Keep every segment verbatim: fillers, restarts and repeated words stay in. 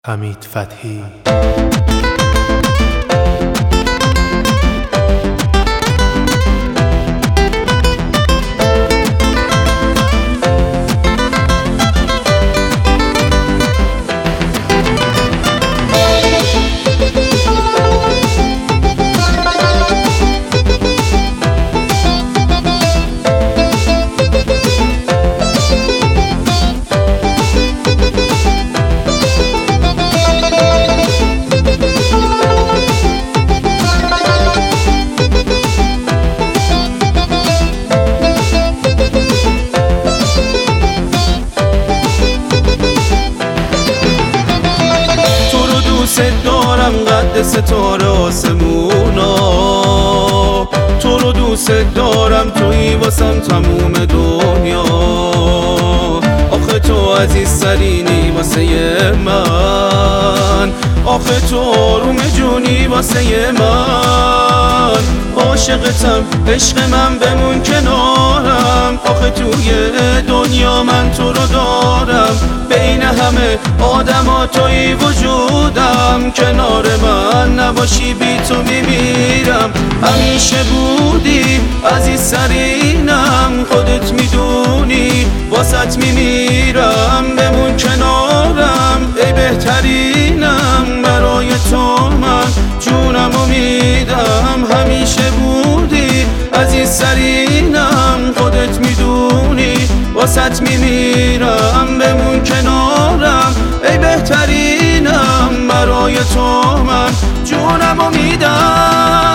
حمید فتحی. دوست دارم قد ستاره آسمونا، تو رو دوست دارم، تویی واسم تموم دنیا. آخه تو عزیزترینی واسه من، آخه تو آروم جونی واسه من. عاشقتم عشق من بمون کنارم، آخه توی دنیا من تو رو دارم. بین همه آدم ها توی وجودم، کنار من نباشی بی تو میمیرم. همیشه بودی عزیزترینم، خودت میدونی واسط میمیرم. بمون کنارم ای بهترینم، برای تو من جونمو میدم. همیشه بودی عزیزترینم، خودت میدونی واسط میمیرم. بمون کنارم ای بهترینم، برای تو من جونمو میدم.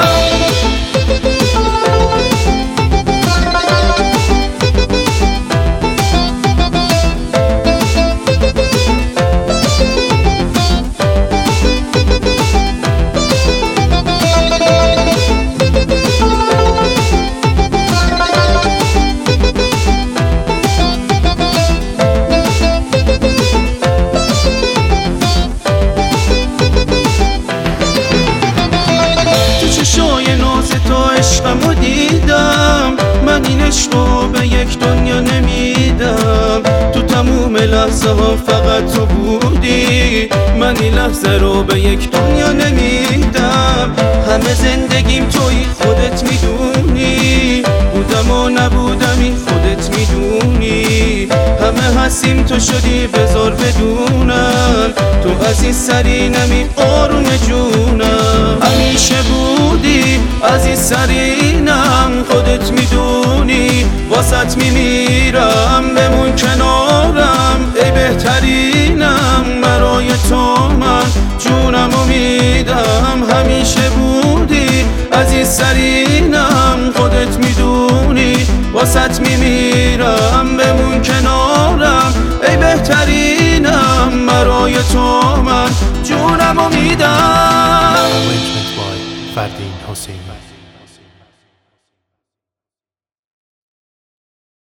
چشای ناز تو عشقمو دیدم، من این عشقو به یک دنیا نمیدم. تو تموم لحظه ها فقط تو بودی، من این لحظه رو به یک دنیا نمیدم. همه زندگیم توی خودت میدونی، بودم و نبودم این خودت میدونی. همه هستیم تو شدی بذار بدونم، تو عزیزترینمی آروم جونم. همیشه بودی عزیزترینم، خودت میدونی واسط میمیرم. بمون کنارم ای بهترینم، برای تو من جونمو میدم. همیشه بودی عزیزترینم، خودت میدونی واسط میمیرم. بمون کنارم ای بهترینم، برای تو من جونمو میدم. Arrangement by Fardeen Hosseini.